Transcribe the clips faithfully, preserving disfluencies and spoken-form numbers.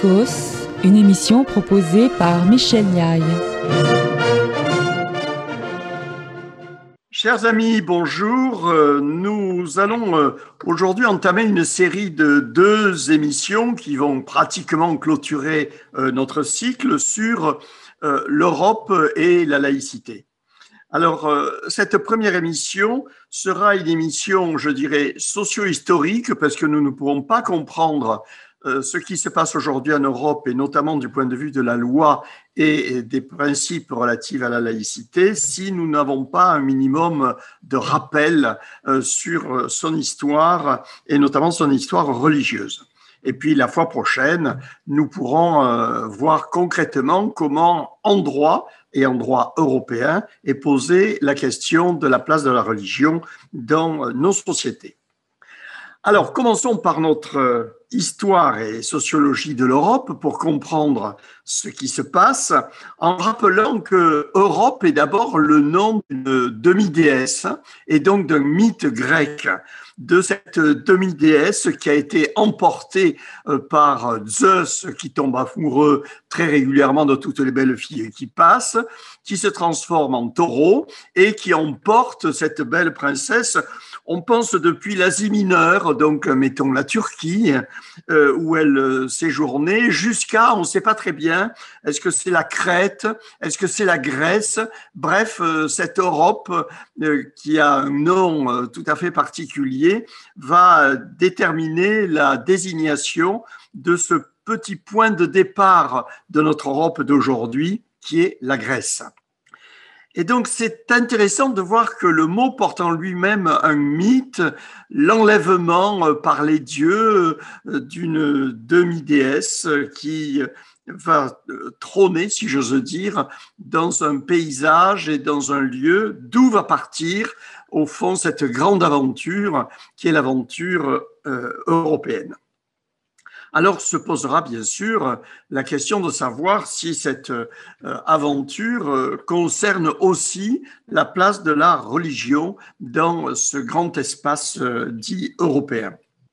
Ethikos, une émission proposée par Michel Niaille. Chers amis, bonjour. Nous allons aujourd'hui entamer une série de deux émissions qui vont pratiquement clôturer notre cycle sur l'Europe et la laïcité. Alors, cette première émission sera une émission, je dirais, socio-historique, parce que nous ne pourrons pas comprendre ce qui se passe aujourd'hui en Europe, et notamment du point de vue de la loi et des principes relatifs à la laïcité, si nous n'avons pas un minimum de rappel sur son histoire, et notamment son histoire religieuse. Et puis, la fois prochaine, nous pourrons voir concrètement comment, en droit, et en droit européen, est posée la question de la place de la religion dans nos sociétés. Alors, commençons par notre histoire et sociologie de l'Europe pour comprendre ce qui se passe, en rappelant que Europe est d'abord le nom d'une demi-déesse et donc d'un mythe grec, de cette demi-déesse qui a été emportée par Zeus, qui tombe amoureux très régulièrement de toutes les belles filles qui passent, qui se transforme en taureau et qui emporte cette belle princesse. On pense depuis l'Asie mineure, donc mettons la Turquie, euh, où elle séjournait, jusqu'à, on ne sait pas très bien, est-ce que c'est la Crète, est-ce que c'est la Grèce, bref, euh, cette Europe euh, qui a un nom euh, tout à fait particulier va déterminer la désignation de ce petit point de départ de notre Europe d'aujourd'hui, qui est la Grèce. Et donc, c'est intéressant de voir que le mot porte en lui-même un mythe, l'enlèvement par les dieux d'une demi-déesse qui va trôner, si j'ose dire, dans un paysage et dans un lieu d'où va partir, au fond, cette grande aventure qui est l'aventure euh, européenne. Alors se posera bien sûr la question de savoir si cette euh, aventure euh, concerne aussi la place de la religion dans ce grand espace euh, dit européen.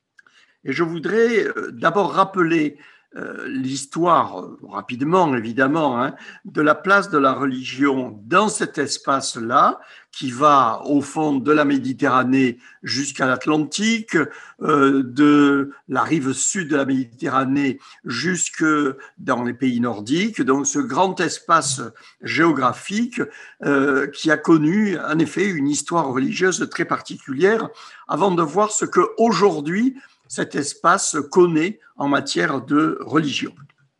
Et je voudrais euh, d'abord rappeler euh, l'histoire, euh, rapidement évidemment, hein, de la place de la religion dans cet espace-là, qui va au fond de la Méditerranée jusqu'à l'Atlantique, euh, de la rive sud de la Méditerranée jusque dans les pays nordiques, donc ce grand espace géographique euh, qui a connu en effet une histoire religieuse très particulière, avant de voir ce qu'aujourd'hui cet espace connaît en matière de religion.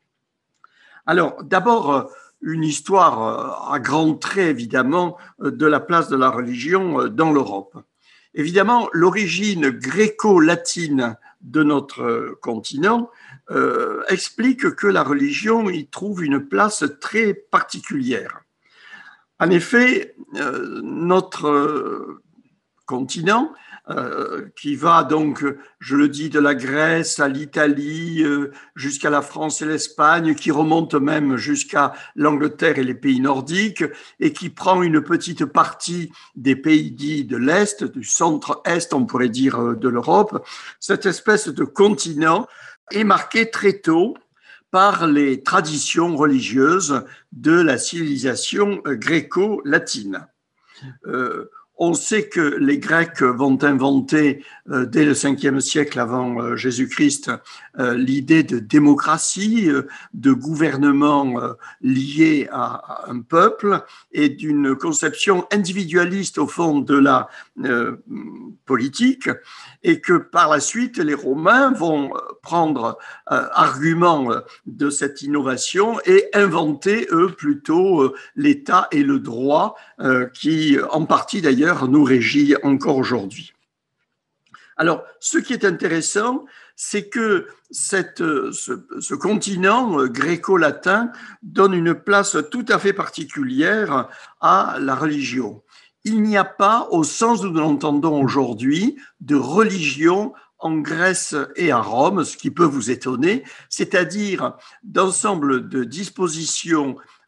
Alors, d'abord, une histoire à grands traits, évidemment, de la place de la religion dans l'Europe. Évidemment, l'origine gréco-latine de notre continent euh, explique que la religion y trouve une place très particulière. En effet, euh, notre continent, Euh, qui va donc, je le dis, de la Grèce à l'Italie, euh, jusqu'à la France et l'Espagne, qui remonte même jusqu'à l'Angleterre et les pays nordiques, et qui prend une petite partie des pays dits de l'Est, du centre-Est, on pourrait dire, de l'Europe. Cette espèce de continent est marqué très tôt par les traditions religieuses de la civilisation gréco-latine. Euh, On sait que les Grecs vont inventer, euh, dès le cinquième siècle avant euh, Jésus-Christ, euh, l'idée de démocratie, euh, de gouvernement euh, lié à, à un peuple et d'une conception individualiste au fond de la euh, politique, et que par la suite, les Romains vont prendre euh, argument de cette innovation et inventer, eux, plutôt euh, l'État et le droit euh, qui, en partie d'ailleurs, nous régit encore aujourd'hui. Alors, ce qui est intéressant, c'est que cette, ce, ce continent gréco-latin donne une place tout à fait particulière à la religion. Il n'y a pas, au sens où nous l'entendons aujourd'hui, de religion en Grèce et à Rome, ce qui peut vous étonner, c'est-à-dire d'ensemble de dispositions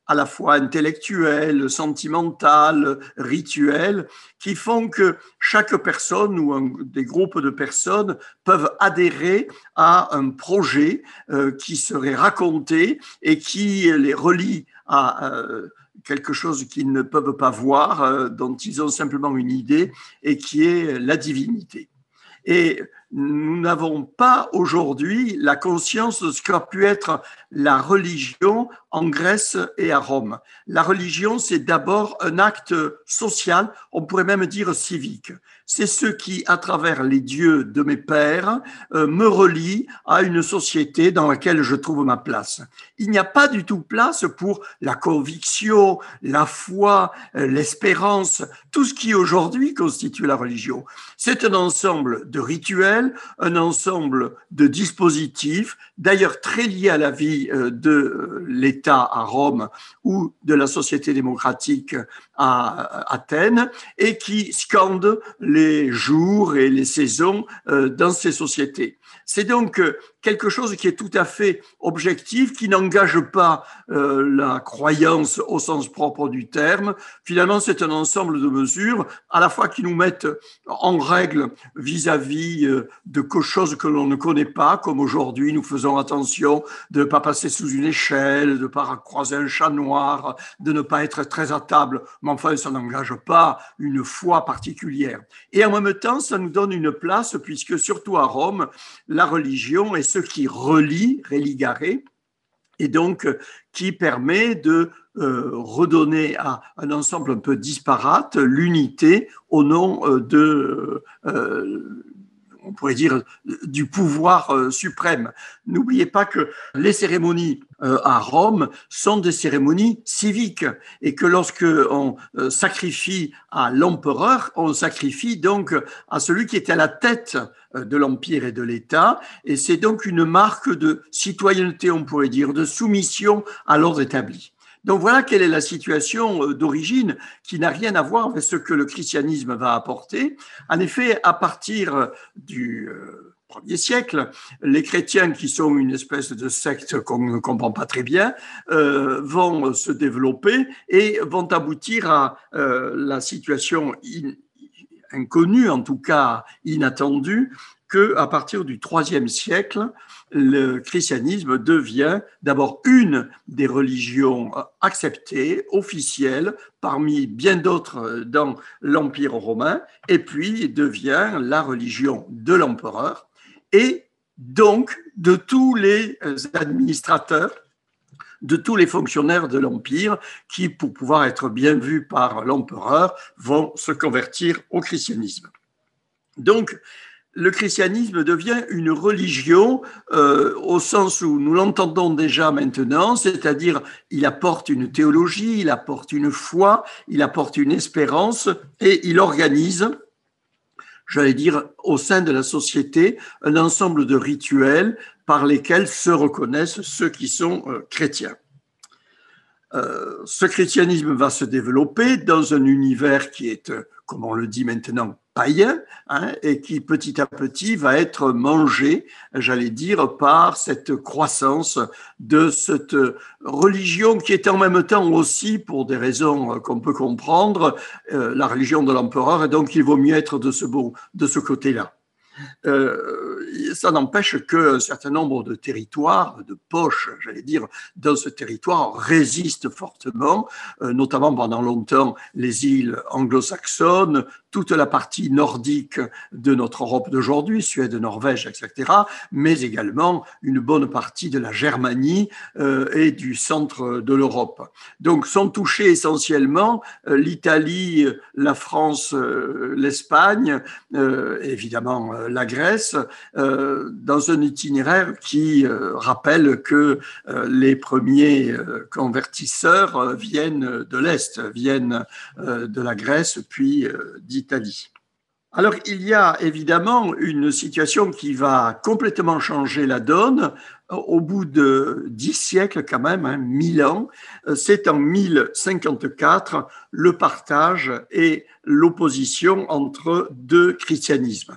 à la fois intellectuelles, sentimentales, rituelles, qui font que chaque personne ou un, des groupes de personnes peuvent adhérer à un projet euh, qui serait raconté et qui les relie à euh, quelque chose qu'ils ne peuvent pas voir, euh, dont ils ont simplement une idée, et qui est la divinité. Et nous n'avons pas aujourd'hui la conscience de ce qu'a pu être la religion en Grèce et à Rome. La religion, c'est d'abord un acte social, on pourrait même dire civique. C'est ce qui, à travers les dieux de mes pères, euh, me relie à une société dans laquelle je trouve ma place. Il n'y a pas du tout place pour la conviction, la foi, euh, l'espérance, tout ce qui aujourd'hui constitue la religion. C'est un ensemble de rituels, un ensemble de dispositifs, d'ailleurs très liés à la vie de l'État à Rome ou de la société démocratique à Athènes, et qui scandent les jours et les saisons dans ces sociétés. C'est donc quelque chose qui est tout à fait objectif, qui n'engage pas euh, la croyance au sens propre du terme. Finalement, c'est un ensemble de mesures à la fois qui nous mettent en règle vis-à-vis de choses que l'on ne connaît pas, comme aujourd'hui nous faisons attention de ne pas passer sous une échelle, de ne pas croiser un chat noir, de ne pas être très à table, mais enfin ça n'engage pas une foi particulière. Et en même temps, ça nous donne une place, puisque surtout à Rome, la religion est ce qui relie, religare, et donc qui permet de euh, redonner à un ensemble un peu disparate l'unité au nom de, euh, on pourrait dire, du pouvoir euh, suprême. N'oubliez pas que les cérémonies euh, à Rome sont des cérémonies civiques, et que lorsque on euh, sacrifie à l'empereur, on sacrifie donc à celui qui est à la tête de l'Empire et de l'État, et c'est donc une marque de citoyenneté, on pourrait dire, de soumission à l'ordre établi. Donc voilà quelle est la situation d'origine, qui n'a rien à voir avec ce que le christianisme va apporter. En effet, à partir du premier siècle, les chrétiens, qui sont une espèce de secte qu'on ne comprend pas très bien, euh, vont se développer et vont aboutir à euh, la situation in- inconnue, en tout cas inattendue, qu'à partir du troisième siècle, le christianisme devient d'abord une des religions acceptées, officielles, parmi bien d'autres dans l'Empire romain, et puis devient la religion de l'empereur, et donc de tous les administrateurs, de tous les fonctionnaires de l'Empire qui, pour pouvoir être bien vus par l'empereur, vont se convertir au christianisme. Donc, le christianisme devient une religion euh, au sens où nous l'entendons déjà maintenant, c'est-à-dire il apporte une théologie, il apporte une foi, il apporte une espérance, et il organise, j'allais dire, au sein de la société, un ensemble de rituels par lesquels se reconnaissent ceux qui sont euh, chrétiens. Euh, ce christianisme va se développer dans un univers qui est, comme on le dit maintenant, païen, hein, et qui petit à petit va être mangé, j'allais dire, par cette croissance de cette religion qui est en même temps aussi, pour des raisons qu'on peut comprendre, euh, la religion de l'empereur, et donc il vaut mieux être de ce, bon, de ce côté-là. Euh, ça n'empêche qu'un certain nombre de territoires, de poches, j'allais dire, dans ce territoire résistent fortement, euh, notamment pendant longtemps les îles anglo-saxonnes, toute la partie nordique de notre Europe d'aujourd'hui, Suède, Norvège, et cetera, mais également une bonne partie de la Germanie euh, et du centre de l'Europe. Donc sont touchés essentiellement euh, l'Italie, la France, euh, l'Espagne, euh, évidemment euh, la Grèce, euh, dans un itinéraire qui euh, rappelle que euh, les premiers euh, convertisseurs euh, viennent de l'Est, viennent euh, de la Grèce, puis euh, d'Italie. Alors, il y a évidemment une situation qui va complètement changer la donne au bout de dix siècles quand même, hein, mille ans. C'est en mille cinquante-quatre le partage et l'opposition entre deux christianismes.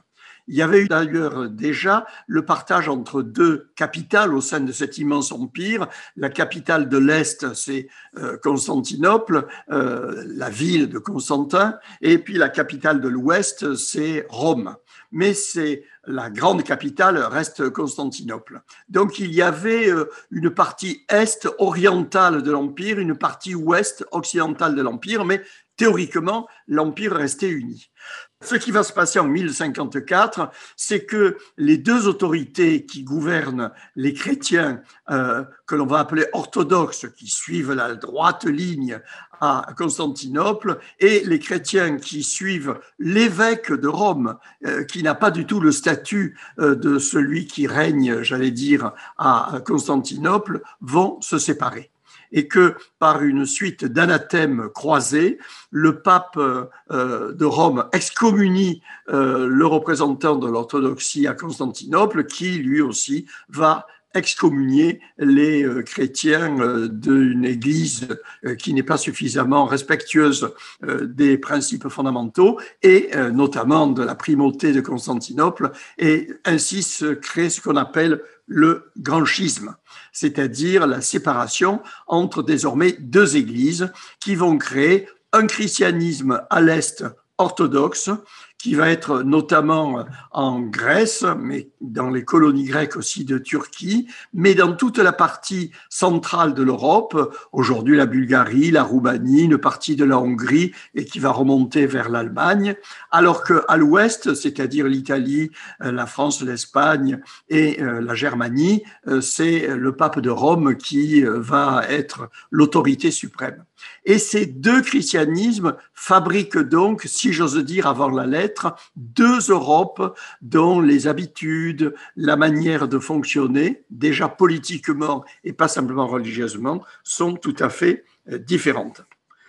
Il y avait eu d'ailleurs déjà le partage entre deux capitales au sein de cet immense empire. La capitale de l'Est, c'est Constantinople, euh, la ville de Constantin, et puis la capitale de l'Ouest, c'est Rome. Mais c'est la grande capitale reste Constantinople. Donc il y avait une partie est orientale de l'empire, une partie ouest occidentale de l'empire, mais théoriquement, l'empire restait uni. Ce qui va se passer en mille cinquante-quatre, c'est que les deux autorités qui gouvernent les chrétiens, euh, que l'on va appeler orthodoxes, qui suivent la droite ligne à Constantinople, et les chrétiens qui suivent l'évêque de Rome, euh, qui n'a pas du tout le statut euh, de celui qui règne, j'allais dire, à Constantinople, vont se séparer. Et que par une suite d'anathèmes croisés, le pape euh, de Rome excommunie euh, le représentant de l'orthodoxie à Constantinople, qui lui aussi va excommunier les euh, chrétiens euh, d'une église euh, qui n'est pas suffisamment respectueuse euh, des principes fondamentaux et euh, notamment de la primauté de Constantinople, et ainsi se crée ce qu'on appelle le grand schisme, c'est-à-dire la séparation entre désormais deux églises qui vont créer un christianisme à l'Est orthodoxe, qui va être notamment en Grèce, mais dans les colonies grecques aussi de Turquie, mais dans toute la partie centrale de l'Europe, aujourd'hui la Bulgarie, la Roumanie, une partie de la Hongrie et qui va remonter vers l'Allemagne, alors qu'à l'ouest, c'est-à-dire l'Italie, la France, l'Espagne et la Germanie, c'est le pape de Rome qui va être l'autorité suprême. Et ces deux christianismes fabriquent donc, si j'ose dire avant la lettre, deux Europes dont les habitudes, la manière de fonctionner, déjà politiquement et pas simplement religieusement, sont tout à fait différentes.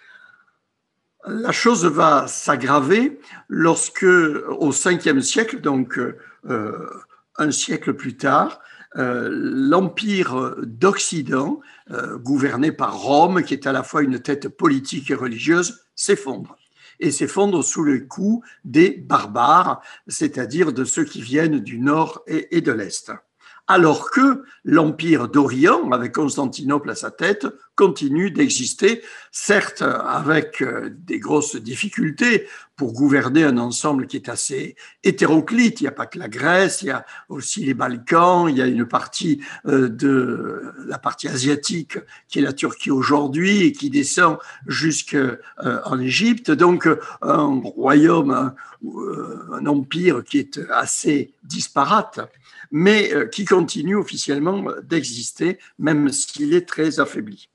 La chose va s'aggraver lorsque, au cinquième siècle, donc euh, un siècle plus tard, Euh, l'empire d'Occident, euh, gouverné par Rome, qui est à la fois une tête politique et religieuse, s'effondre. Et s'effondre sous le coup des barbares, c'est-à-dire de ceux qui viennent du nord et, et de l'est. Alors que l'empire d'Orient, avec Constantinople à sa tête, continue d'exister, certes avec des grosses difficultés pour gouverner un ensemble qui est assez hétéroclite. Il n'y a pas que la Grèce, il y a aussi les Balkans, il y a une partie de la partie asiatique qui est la Turquie aujourd'hui et qui descend jusqu'en Égypte. Donc un royaume, un, un empire qui est assez disparate, mais qui continue officiellement d'exister, même s'il est très affaibli.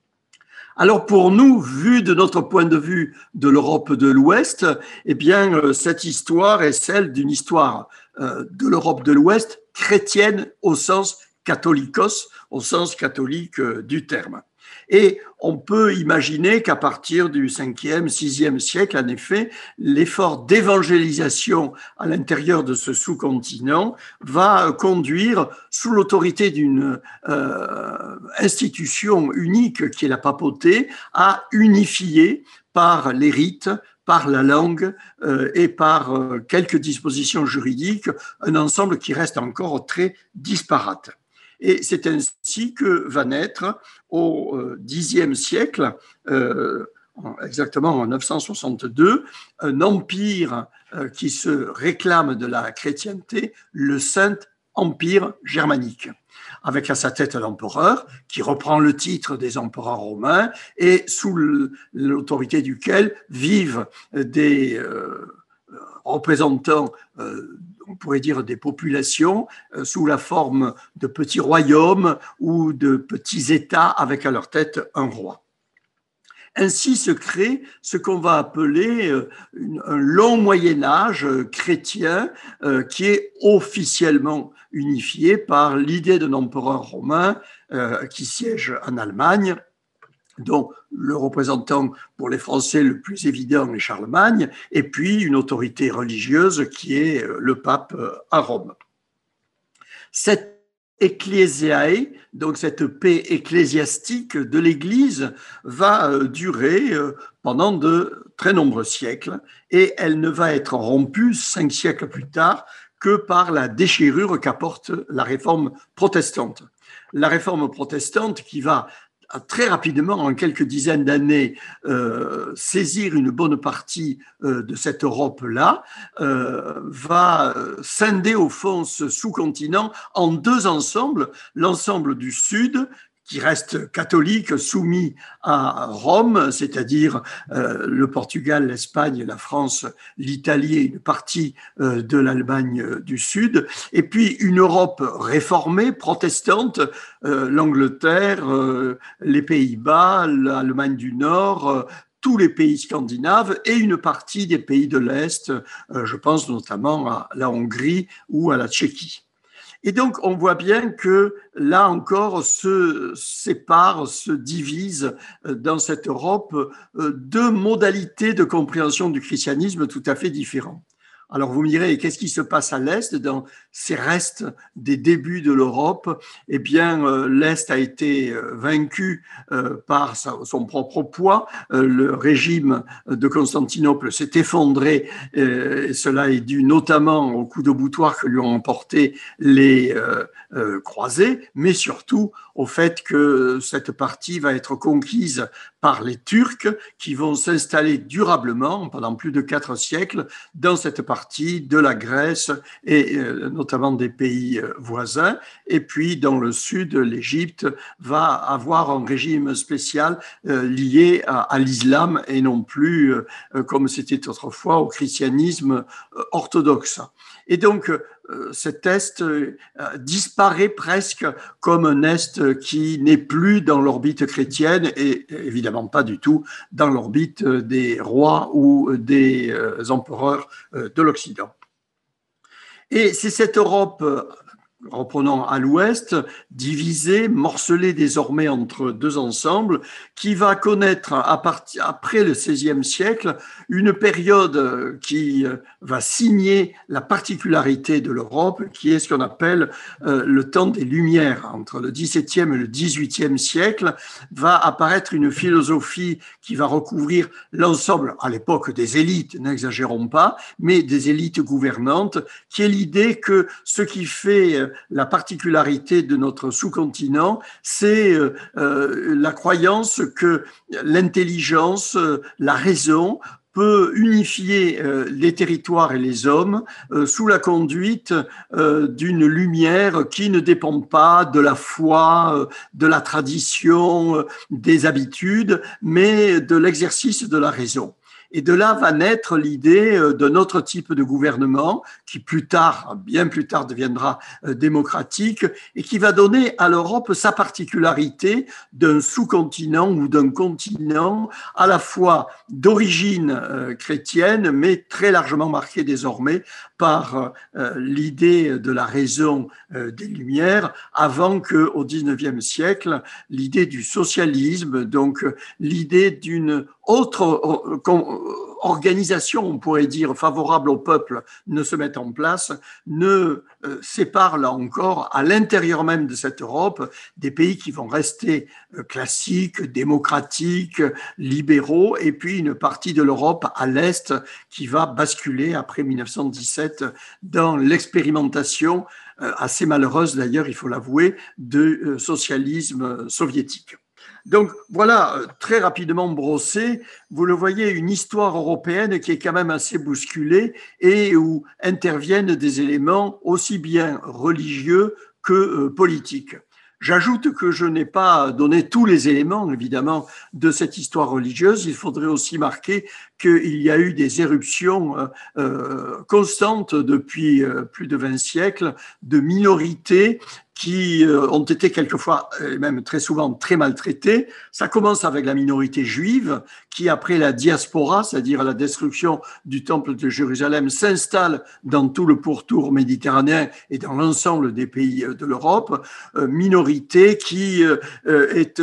Alors pour nous, vu de notre point de vue de l'Europe de l'Ouest, eh bien cette histoire est celle d'une histoire de l'Europe de l'Ouest chrétienne au sens catholicos, au sens catholique du terme. Et on peut imaginer qu'à partir du cinquième, sixième siècle, en effet, l'effort d'évangélisation à l'intérieur de ce sous-continent va conduire, sous l'autorité d'une euh, institution unique qui est la papauté, à unifier par les rites, par la langue euh, et par euh, quelques dispositions juridiques, un ensemble qui reste encore très disparate. Et c'est ainsi que va naître au Xe siècle, euh, exactement en neuf cent soixante-deux, un empire euh, qui se réclame de la chrétienté, le Saint-Empire germanique, avec à sa tête l'empereur qui reprend le titre des empereurs romains et sous l'autorité duquel vivent des euh, représentants euh, on pourrait dire des populations euh, sous la forme de petits royaumes ou de petits États avec à leur tête un roi. Ainsi se crée ce qu'on va appeler euh, une, un long Moyen-Âge euh, chrétien euh, qui est officiellement unifié par l'idée d'un empereur romain euh, qui siège en Allemagne, dont le représentant pour les Français le plus évident est Charlemagne, et puis une autorité religieuse qui est le pape à Rome. Cette ecclésiae, donc cette paix ecclésiastique de l'Église, va durer pendant de très nombreux siècles, et elle ne va être rompue cinq siècles plus tard que par la déchirure qu'apporte la réforme protestante. La réforme protestante qui va très rapidement, en quelques dizaines d'années, euh, saisir une bonne partie euh, de cette Europe-là, euh, va scinder au fond ce sous-continent en deux ensembles, l'ensemble du Sud, qui reste catholique, soumis à Rome, c'est-à-dire euh, le Portugal, l'Espagne, la France, l'Italie et une partie euh, de l'Allemagne du Sud, et puis une Europe réformée, protestante, euh, l'Angleterre, euh, les Pays-Bas, l'Allemagne du Nord, euh, tous les pays scandinaves et une partie des pays de l'Est, euh, je pense notamment à la Hongrie ou à la Tchéquie. Et donc, on voit bien que là encore se séparent, se divisent dans cette Europe deux modalités de compréhension du christianisme tout à fait différentes. Alors vous me direz, qu'est-ce qui se passe à l'Est dans ces restes des débuts de l'Europe? Eh bien, l'Est a été vaincu par son propre poids. Le régime de Constantinople s'est effondré et cela est dû notamment au coup de boutoir que lui ont emporté les croisés, mais surtout au fait que cette partie va être conquise par les Turcs qui vont s'installer durablement pendant plus de quatre siècles dans cette partie de la Grèce et notamment des pays voisins. Et puis dans le sud, l'Égypte va avoir un régime spécial lié à, à l'islam et non plus, comme c'était autrefois, au christianisme orthodoxe. Et donc, cet Est disparaît presque comme un Est qui n'est plus dans l'orbite chrétienne et évidemment pas du tout dans l'orbite des rois ou des empereurs de l'Occident. Et c'est cette Europe, reprenons à l'ouest, divisée, morcelée désormais entre deux ensembles, qui va connaître à partir, après le seizième siècle une période qui va signer la particularité de l'Europe, qui est ce qu'on appelle euh, le temps des Lumières. Entre le dix-septième et le dix-huitième siècle va apparaître une philosophie qui va recouvrir l'ensemble, à l'époque des élites, n'exagérons pas, mais des élites gouvernantes, qui est l'idée que ce qui fait la particularité de notre sous-continent, c'est euh, la croyance que l'intelligence, la raison peut unifier euh, les territoires et les hommes euh, sous la conduite euh, d'une lumière qui ne dépend pas de la foi, euh, de la tradition, euh, des habitudes, mais de l'exercice de la raison. Et de là va naître l'idée d'un autre type de gouvernement qui plus tard, bien plus tard, deviendra démocratique et qui va donner à l'Europe sa particularité d'un sous-continent ou d'un continent à la fois d'origine chrétienne, mais très largement marqué désormais par l'idée de la raison des Lumières, avant qu'au dix-neuvième siècle, l'idée du socialisme, donc l'idée d'une autre organisation, on pourrait dire, favorable au peuple ne se mette en place, ne euh, sépare là encore, à l'intérieur même de cette Europe, des pays qui vont rester euh, classiques, démocratiques, libéraux, et puis une partie de l'Europe à l'Est qui va basculer après mille neuf cent dix-sept dans l'expérimentation, euh, assez malheureuse d'ailleurs, il faut l'avouer, de euh, socialisme soviétique. Donc voilà, très rapidement brossé, vous le voyez, une histoire européenne qui est quand même assez bousculée et où interviennent des éléments aussi bien religieux que politiques. J'ajoute que je n'ai pas donné tous les éléments, évidemment, de cette histoire religieuse. Il faudrait aussi marquer qu'il y a eu des éruptions euh, constantes depuis euh, plus de vingt siècles de minorités qui ont été quelquefois, et même très souvent, très maltraités. Ça commence avec la minorité juive, qui, après la diaspora, c'est-à-dire la destruction du temple de Jérusalem, s'installe dans tout le pourtour méditerranéen et dans l'ensemble des pays de l'Europe. Minorité qui est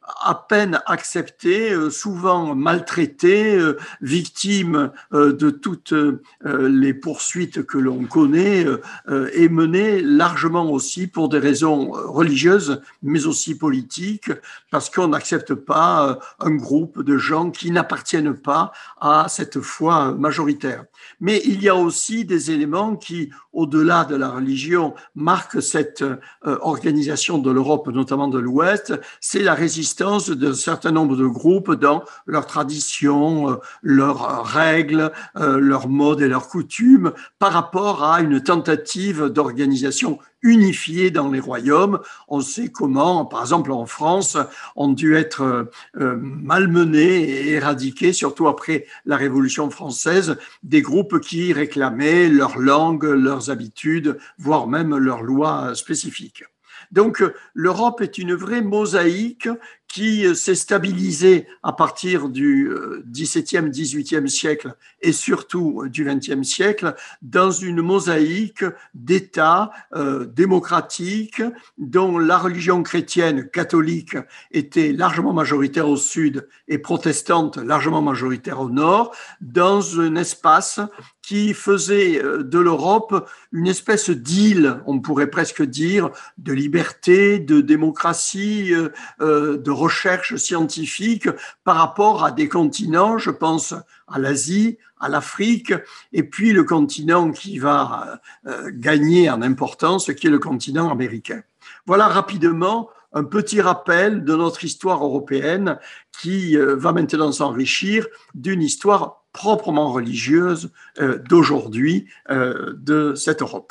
à peine acceptées, souvent maltraitées, victimes de toutes les poursuites que l'on connaît et menées largement aussi pour des raisons religieuses, mais aussi politiques, parce qu'on n'accepte pas un groupe de gens qui n'appartiennent pas à cette foi majoritaire. Mais il y a aussi des éléments qui, au-delà de la religion, marquent cette organisation de l'Europe, notamment de l'Ouest, c'est la résistance d'un certain nombre de groupes dans leurs traditions, leurs règles, leurs modes et leurs coutumes par rapport à une tentative d'organisation unifiée dans les royaumes. On sait comment, par exemple en France, ont dû être malmenés et éradiqués, surtout après la Révolution française, des groupes qui réclamaient leur langue, leurs habitudes, voire même leurs lois spécifiques. Donc, l'Europe est une vraie mosaïque qui s'est stabilisée à partir du dix-septième, dix-huitième siècle et surtout du vingtième siècle dans une mosaïque d'États euh, démocratiques dont la religion chrétienne catholique était largement majoritaire au sud et protestante largement majoritaire au nord, dans un espace qui faisait de l'Europe une espèce d'île, on pourrait presque dire, de liberté, de démocratie, euh, de recherche scientifique par rapport à des continents, je pense à l'Asie, à l'Afrique, et puis le continent qui va euh, gagner en importance, qui est le continent américain. Voilà rapidement un petit rappel de notre histoire européenne qui euh, va maintenant s'enrichir d'une histoire proprement religieuse euh, d'aujourd'hui euh, de cette Europe.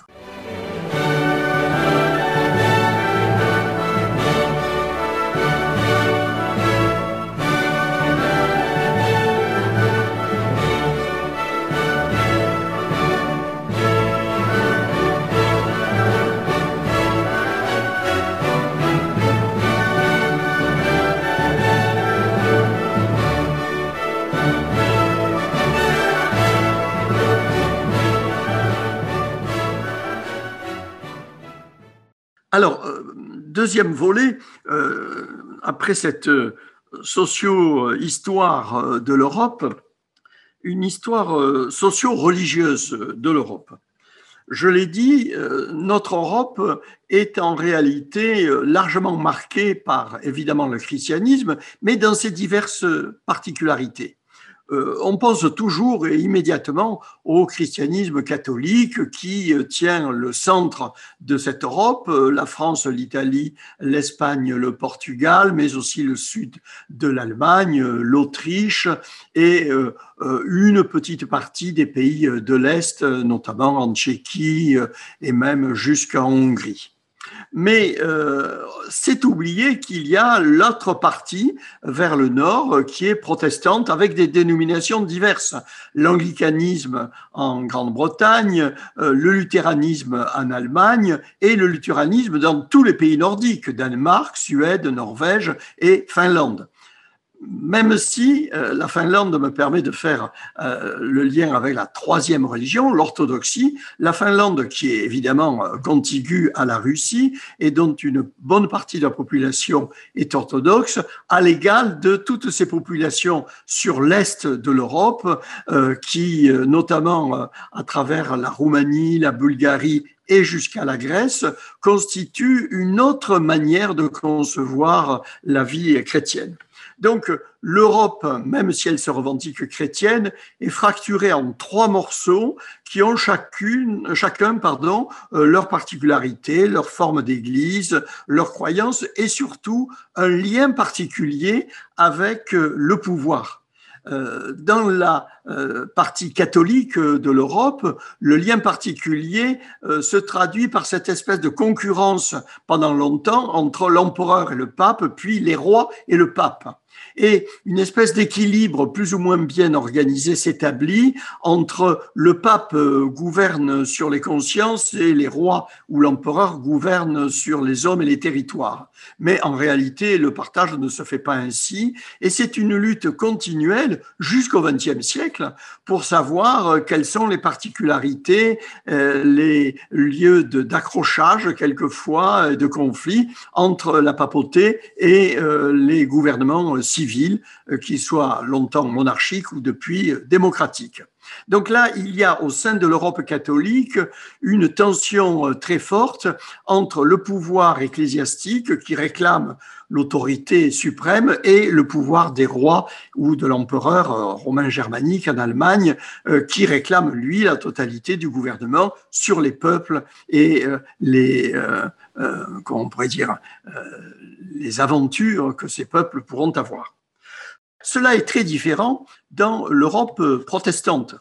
Alors, deuxième volet, euh, après cette socio-histoire de l'Europe, une histoire socio-religieuse de l'Europe. Je l'ai dit, notre Europe est en réalité largement marquée par, évidemment, le christianisme, mais dans ses diverses particularités. Euh, on pense toujours et immédiatement au christianisme catholique qui tient le centre de cette Europe, la France, l'Italie, l'Espagne, le Portugal, mais aussi le sud de l'Allemagne, l'Autriche et euh, une petite partie des pays de l'Est, notamment en Tchéquie et même jusqu'en Hongrie. Mais euh, c'est oublier qu'il y a l'autre partie vers le nord qui est protestante avec des dénominations diverses. L'anglicanisme en Grande-Bretagne, euh, le luthéranisme en Allemagne et le luthéranisme dans tous les pays nordiques, Danemark, Suède, Norvège et Finlande. Même si euh, la Finlande me permet de faire euh, le lien avec la troisième religion, l'orthodoxie, la Finlande qui est évidemment contiguë à la Russie et dont une bonne partie de la population est orthodoxe, à l'égal de toutes ces populations sur l'est de l'Europe euh, qui, notamment euh, à travers la Roumanie, la Bulgarie et jusqu'à la Grèce, constituent une autre manière de concevoir la vie chrétienne. Donc, l'Europe, même si elle se revendique chrétienne, est fracturée en trois morceaux qui ont chacune, chacun pardon, euh, leur particularité, leur forme d'église, leurs croyances et surtout un lien particulier avec euh, le pouvoir. Dans la partie catholique de l'Europe, le lien particulier se traduit par cette espèce de concurrence pendant longtemps entre l'empereur et le pape, puis les rois et le pape. Et une espèce d'équilibre plus ou moins bien organisé s'établit entre le pape gouverne sur les consciences et les rois ou l'empereur gouverne sur les hommes et les territoires. Mais en réalité, le partage ne se fait pas ainsi et c'est une lutte continuelle jusqu'au vingtième siècle pour savoir quelles sont les particularités, les lieux d'accrochage quelquefois, de conflit entre la papauté et les gouvernements civils, qu'ils soient longtemps monarchiques ou depuis démocratiques. Donc là, il y a au sein de l'Europe catholique une tension très forte entre le pouvoir ecclésiastique qui réclame l'autorité suprême et le pouvoir des rois ou de l'empereur romain germanique en Allemagne qui réclame, lui, la totalité du gouvernement sur les peuples et les, euh, euh, comment on pourrait dire, euh, les aventures que ces peuples pourront avoir. Cela est très différent dans l'Europe protestante.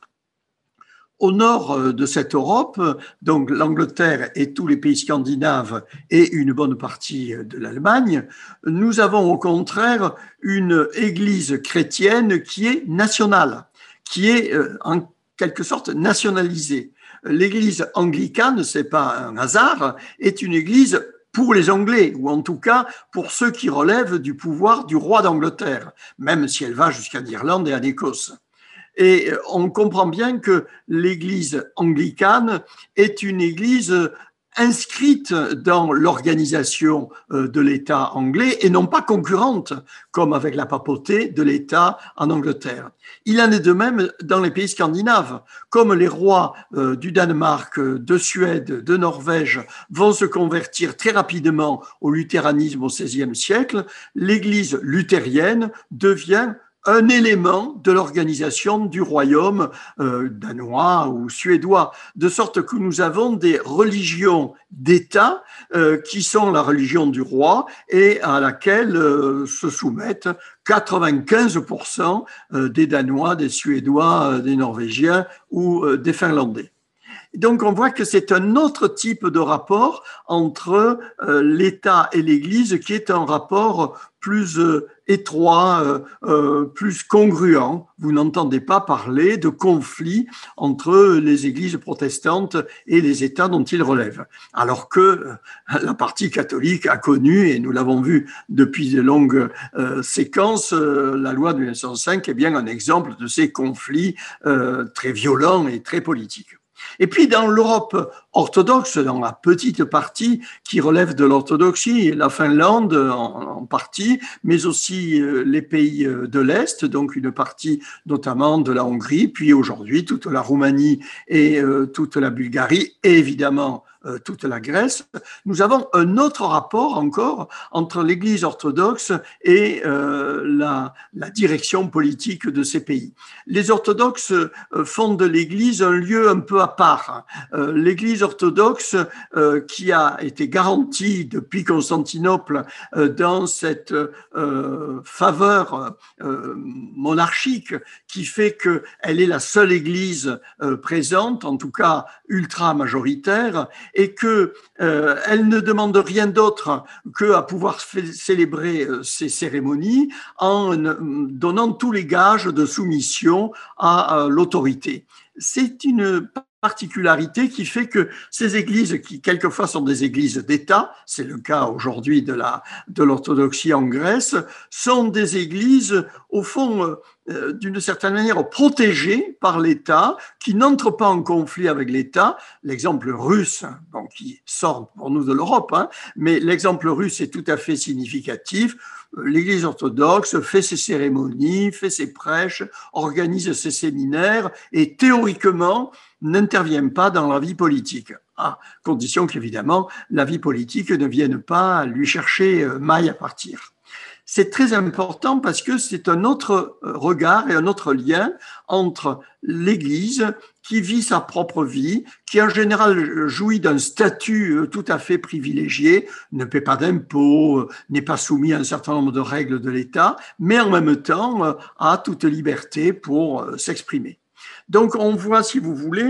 Au nord de cette Europe, donc l'Angleterre et tous les pays scandinaves et une bonne partie de l'Allemagne, nous avons au contraire une église chrétienne qui est nationale, qui est en quelque sorte nationalisée. L'église anglicane, c'est pas un hasard, est une église pour les Anglais, ou en tout cas pour ceux qui relèvent du pouvoir du roi d'Angleterre, même si elle va jusqu'en Irlande et en Écosse. Et on comprend bien que l'église anglicane est une église inscrite dans l'organisation de l'État anglais et non pas concurrente, comme avec la papauté de l'État en Angleterre. Il en est de même dans les pays scandinaves. Comme les rois du Danemark, de Suède, de Norvège vont se convertir très rapidement au luthéranisme au seizième siècle, l'Église luthérienne devient un élément de l'organisation du royaume euh, danois ou suédois, de sorte que nous avons des religions d'État euh, qui sont la religion du roi et à laquelle euh, se soumettent quatre-vingt-quinze pour cent des Danois, des Suédois, des Norvégiens ou des Finlandais. Donc, on voit que c'est un autre type de rapport entre euh, l'État et l'Église qui est un rapport plus euh, étroit, euh, euh, plus congruent. Vous n'entendez pas parler de conflit entre les églises protestantes et les États dont ils relèvent. Alors que euh, la partie catholique a connu, et nous l'avons vu depuis de longues euh, séquences, euh, la loi de mille neuf cent cinq est bien un exemple de ces conflits euh, très violents et très politiques. Et puis dans l'Europe orthodoxe, dans la petite partie qui relève de l'orthodoxie, la Finlande en, en partie, mais aussi les pays de l'Est, donc une partie notamment de la Hongrie, puis aujourd'hui toute la Roumanie et euh, toute la Bulgarie, et évidemment euh, toute la Grèce, nous avons un autre rapport encore entre l'Église orthodoxe et euh, la, la direction politique de ces pays. Les orthodoxes font de l'Église un lieu un peu à part. Euh, L'Église orthodoxe euh, qui a été garantie depuis Constantinople euh, dans cette euh, faveur euh, monarchique qui fait qu'elle est la seule Église euh, présente, en tout cas ultra majoritaire, et que euh, elle ne demande rien d'autre qu'à pouvoir célébrer euh, ces cérémonies en euh, donnant tous les gages de soumission à euh, l'autorité. C'est une particularité qui fait que ces églises, qui quelquefois sont des églises d'État, c'est le cas aujourd'hui de la de l'orthodoxie en Grèce, sont des églises au fond euh, d'une certaine manière protégées par l'État, qui n'entrent pas en conflit avec l'État. L'exemple russe, bon, qui sort pour nous de l'Europe, hein, mais l'exemple russe est tout à fait significatif. L'Église orthodoxe fait ses cérémonies, fait ses prêches, organise ses séminaires et théoriquement n'intervient pas dans la vie politique, à condition qu'évidemment la vie politique ne vienne pas lui chercher maille à partir. C'est très important parce que c'est un autre regard et un autre lien entre l'Église qui vit sa propre vie, qui en général jouit d'un statut tout à fait privilégié, ne paie pas d'impôts, n'est pas soumis à un certain nombre de règles de l'État, mais en même temps a toute liberté pour s'exprimer. Donc on voit, si vous voulez,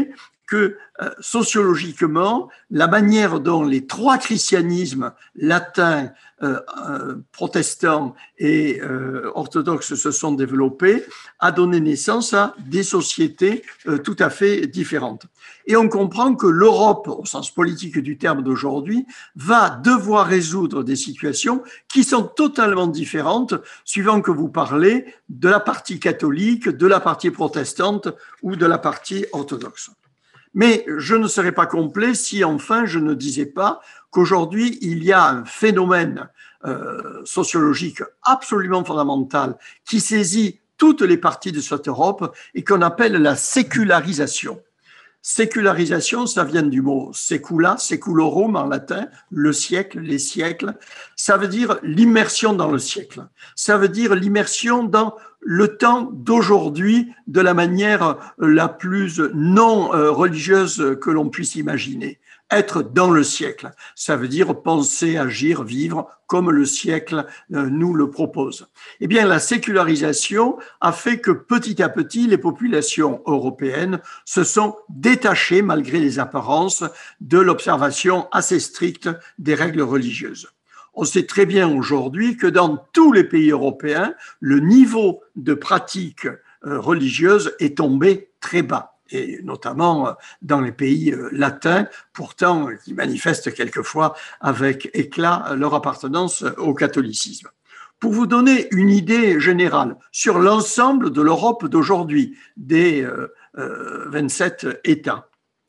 que euh, sociologiquement, la manière dont les trois christianismes, latin, euh, euh, protestant et euh, orthodoxe, se sont développés, a donné naissance à des sociétés euh, tout à fait différentes. Et on comprend que l'Europe, au sens politique du terme d'aujourd'hui, va devoir résoudre des situations qui sont totalement différentes suivant que vous parlez de la partie catholique, de la partie protestante ou de la partie orthodoxe. Mais je ne serais pas complet si enfin je ne disais pas qu'aujourd'hui il y a un phénomène euh, sociologique absolument fondamental qui saisit toutes les parties de cette Europe et qu'on appelle la sécularisation. Sécularisation, ça vient du mot secula, seculorum en latin, le siècle, les siècles. Ça veut dire l'immersion dans le siècle. Ça veut dire l'immersion dans le temps d'aujourd'hui de la manière la plus non religieuse que l'on puisse imaginer. Être dans le siècle, ça veut dire penser, agir, vivre comme le siècle nous le propose. Eh bien, la sécularisation a fait que petit à petit, les populations européennes se sont détachées, malgré les apparences, de l'observation assez stricte des règles religieuses. On sait très bien aujourd'hui que dans tous les pays européens, le niveau de pratique religieuse est tombé très bas, et notamment dans les pays latins, pourtant qui manifestent quelquefois avec éclat leur appartenance au catholicisme. Pour vous donner une idée générale sur l'ensemble de l'Europe d'aujourd'hui, des vingt-sept États,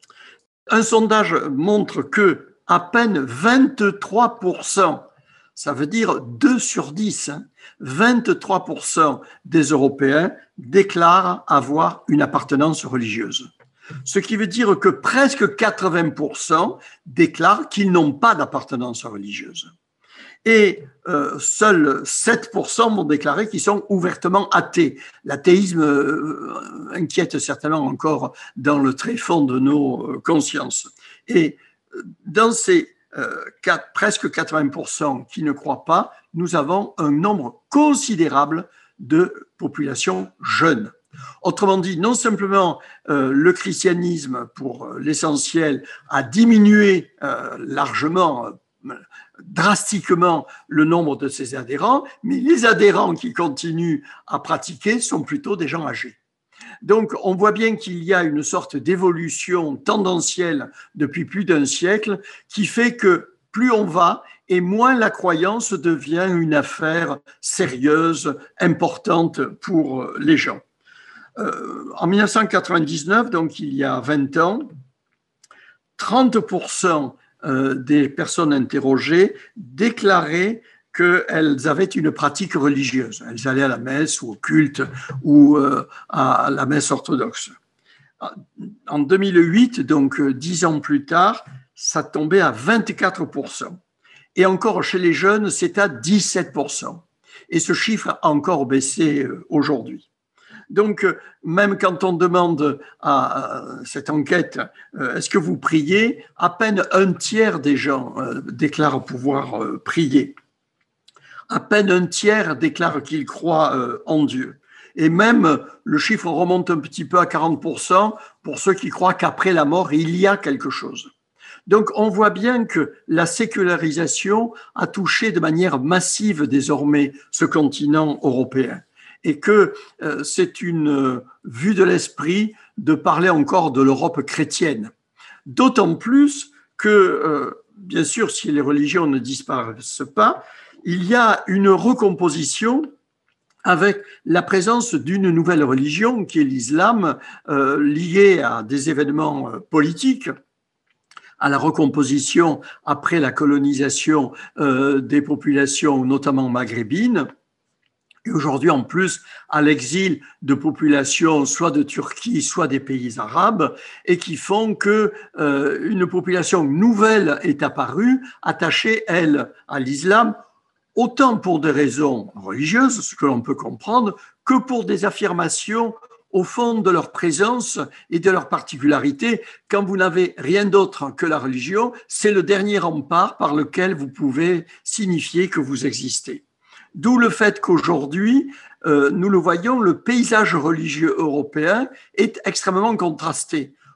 un sondage montre que à peine vingt-trois pour cent, ça veut dire deux sur dix, hein, vingt-trois pour cent des Européens déclarent avoir une appartenance religieuse. Ce qui veut dire que presque quatre-vingts pour cent déclarent qu'ils n'ont pas d'appartenance religieuse. Et euh, seuls sept pour cent vont déclarer qu'ils sont ouvertement athées. L'athéisme euh, inquiète certainement encore dans le tréfonds de nos consciences. Et dans ces euh, quatre, presque quatre-vingts pour cent qui ne croient pas, nous avons un nombre considérable de populations jeunes. Autrement dit, non simplement euh, le christianisme, pour l'essentiel, a diminué euh, largement, euh, drastiquement le nombre de ses adhérents, mais les adhérents qui continuent à pratiquer sont plutôt des gens âgés. Donc, on voit bien qu'il y a une sorte d'évolution tendancielle depuis plus d'un siècle qui fait que plus on va et moins la croyance devient une affaire sérieuse, importante pour les gens. Euh, en mille neuf cent quatre-vingt-dix-neuf, donc il y a vingt ans, trente pour cent des personnes interrogées déclaraient qu'elles avaient une pratique religieuse. Elles allaient à la messe ou au culte ou à la messe orthodoxe. En deux mille huit, donc dix ans plus tard, ça tombait à vingt-quatre pour cent. Et encore chez les jeunes, c'est à dix-sept pour cent. Et ce chiffre a encore baissé aujourd'hui. Donc, même quand on demande à cette enquête « Est-ce que vous priez ?», à peine un tiers des gens déclarent pouvoir prier. À peine un tiers déclarent qu'ils croient en Dieu. Et même, le chiffre remonte un petit peu à quarante pour cent pour ceux qui croient qu'après la mort, il y a quelque chose. Donc, on voit bien que la sécularisation a touché de manière massive désormais ce continent européen. Et que euh, c'est une euh, vue de l'esprit de parler encore de l'Europe chrétienne. D'autant plus que, euh, bien sûr, si les religions ne disparaissent pas, il y a une recomposition avec la présence d'une nouvelle religion qui est l'islam, euh, liée à des événements euh, politiques, à la recomposition après la colonisation euh, des populations, notamment maghrébines, et aujourd'hui, en plus, à l'exil de populations soit de Turquie, soit des pays arabes, et qui font que euh, une population nouvelle est apparue, attachée, elle, à l'islam, autant pour des raisons religieuses, ce que l'on peut comprendre, que pour des affirmations au fond de leur présence et de leur particularité. Quand vous n'avez rien d'autre que la religion, c'est le dernier rempart par lequel vous pouvez signifier que vous existez. D'où le fait qu'aujourd'hui, euh, nous le voyons, le paysage religieux européen est extrêmement contrasté.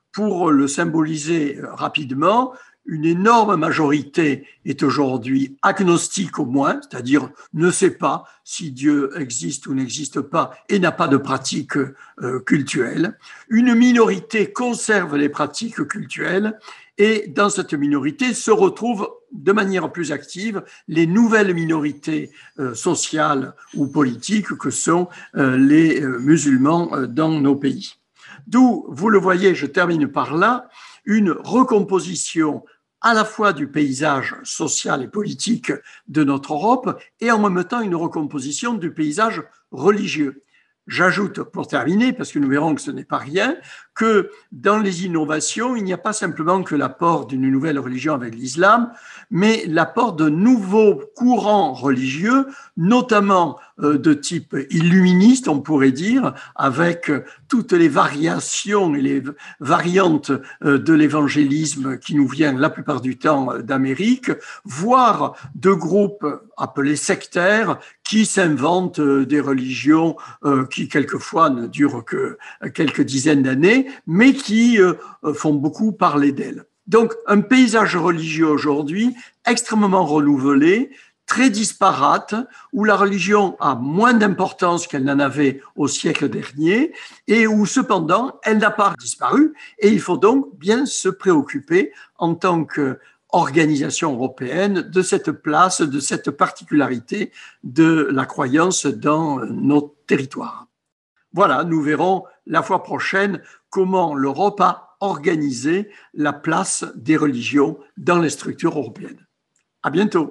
Pour le symboliser rapidement, une énorme majorité est aujourd'hui agnostique au moins, c'est-à-dire ne sait pas si Dieu existe ou n'existe pas et n'a pas de pratique euh, cultuelle. Une minorité conserve les pratiques cultuelles et dans cette minorité se retrouvent de manière plus active les nouvelles minorités euh, sociales ou politiques que sont euh, les euh, musulmans euh, dans nos pays. D'où, vous le voyez, je termine par là, une recomposition à la fois du paysage social et politique de notre Europe et en même temps une recomposition du paysage religieux. J'ajoute, pour terminer, parce que nous verrons que ce n'est pas rien, que dans les innovations, il n'y a pas simplement que l'apport d'une nouvelle religion avec l'islam, mais l'apport de nouveaux courants religieux, notamment de type illuministe, on pourrait dire, avec toutes les variations et les variantes de l'évangélisme qui nous vient la plupart du temps d'Amérique, voire de groupes appelés sectaires qui s'inventent des religions qui quelquefois ne durent que quelques dizaines d'années, mais qui font beaucoup parler d'elles. Donc, un paysage religieux aujourd'hui extrêmement renouvelé, très disparate, où la religion a moins d'importance qu'elle n'en avait au siècle dernier et où cependant elle n'a pas disparu et il faut donc bien se préoccuper en tant qu'organisation européenne de cette place, de cette particularité de la croyance dans nos territoires. Voilà, nous verrons la fois prochaine comment l'Europe a organisé la place des religions dans les structures européennes. À bientôt.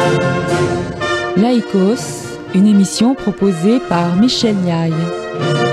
Laïkos, une émission proposée par Michel Niaille.